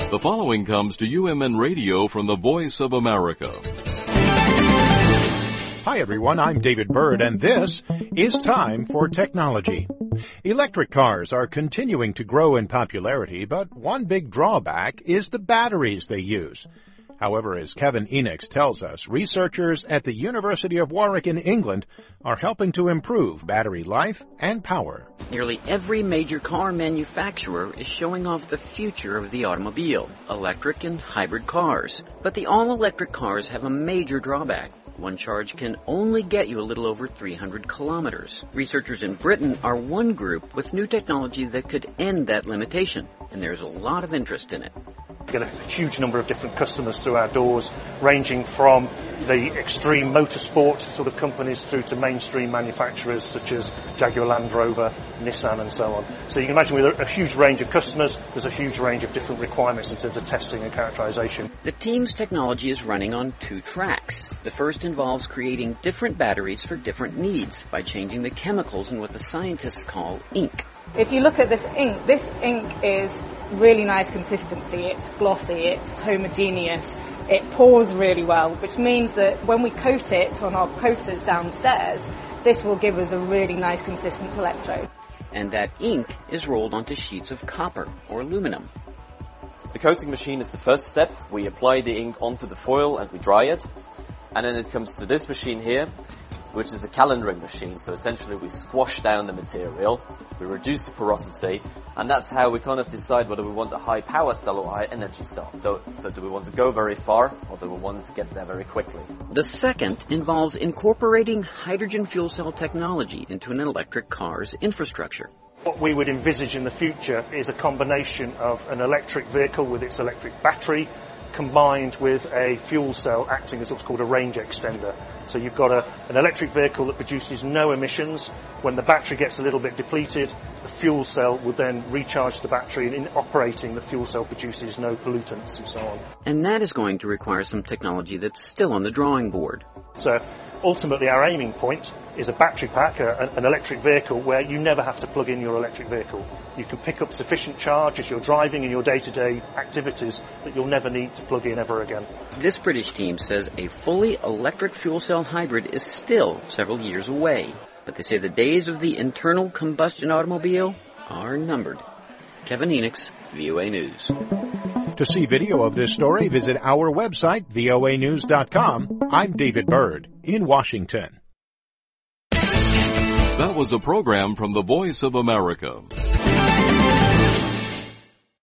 The following comes to UMN Radio from the Voice of America. Hi everyone, I'm David Byrd, and this is Time for Technology. Electric cars are continuing to grow in popularity, but one big drawback is the batteries they use. However, as Kevin Enix tells us, researchers at the University of Warwick in England are helping to improve battery life and power. Nearly every major car manufacturer is showing off the future of the automobile, electric and hybrid cars. But the all-electric cars have a major drawback. One charge can only get you a little over 300 kilometers. Researchers in Britain are one group with new technology that could end that limitation, and there's a lot of interest in it. We get a huge number of different customers through our doors, ranging from the extreme motorsport sort of companies through to mainstream manufacturers such as Jaguar Land Rover, Nissan and so on. So you can imagine with a huge range of customers, there's a huge range of different requirements in terms of testing and characterization. The team's technology is running on two tracks. The first involves creating different batteries for different needs by changing the chemicals in what the scientists call ink. If you look at this ink is really nice consistency. It's glossy, it's homogeneous, it pours really well, which means that when we coat it on our coaters downstairs, this will give us a really nice consistent electrode. And that ink is rolled onto sheets of copper or aluminum. The coating machine is the first step. We apply the ink onto the foil and we dry it. And then it comes to this machine here, which is a calendering machine. So essentially we squash down the material, we reduce the porosity, and that's how we kind of decide whether we want a high power cell or a high energy cell. So do we want to go very far, or do we want to get there very quickly? The second involves incorporating hydrogen fuel cell technology into an electric car's infrastructure. What we would envisage in the future is a combination of an electric vehicle with its electric battery combined with a fuel cell acting as what's called a range extender. So you've got an electric vehicle that produces no emissions. When the battery gets a little bit depleted, the fuel cell will then recharge the battery, and in operating, the fuel cell produces no pollutants and so on. And that is going to require some technology that's still on the drawing board. So ultimately our aiming point is a battery pack, an electric vehicle where you never have to plug in your electric vehicle. You can pick up sufficient charge as you're driving in your day-to-day activities that you'll never need to plug in ever again. This British team says a fully electric fuel cell hybrid is still several years away, but they say the days of the internal combustion automobile are numbered. Kevin Enix, VOA News. To see video of this story, visit our website, voanews.com. I'm David Byrd in Washington. That was a program from the Voice of America.